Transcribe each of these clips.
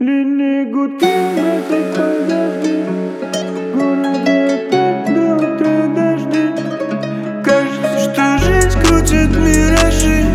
Длинные гудки, братик, подожди. В городе опять до утра дожди. Кажется, что жизнь крутит миражи.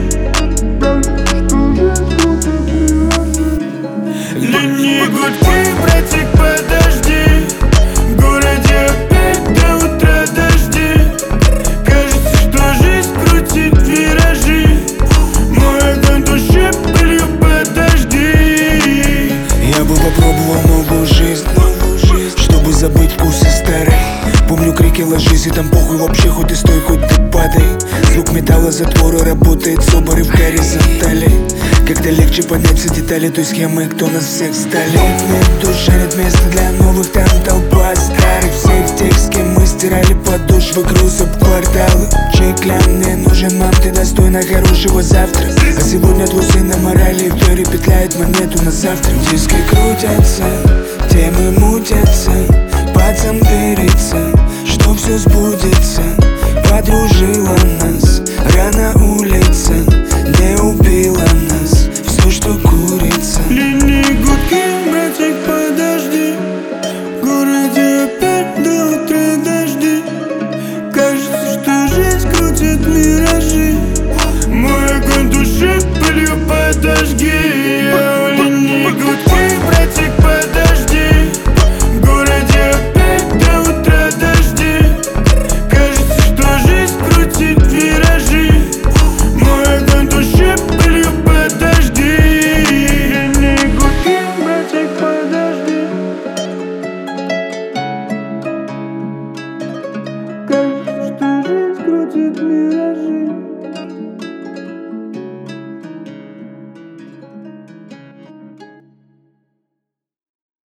Длинные гудки, братик, подожди. В городе опять до утра дожди. Кажется, что жизнь крутит виражи. Мой огонь души пылью подожди. Я бы попробовал новую жизнь, чтобы забыть вкусы старой. Помню крики «ложись» и там похуй вообще, хоть и стой, хоть ты падай. Звук металла затвора работает собор и в горизонтали. Как-то легче понять все детали той схемы, кто нас всех стали. Нет душа, нет места для новых, там толпа старых. Всех тех, с кем мы стирали подошвы, груз об кварталы. Чей клян мне нужен, мам, ты достойна хорошего завтра. А сегодня твой сын на морали и в петляет монету на завтра. Диски крутятся, темы мутятся, пацан дырится, что все сбудется. Подружила нас, рано улица, не убила нас, все, что курится.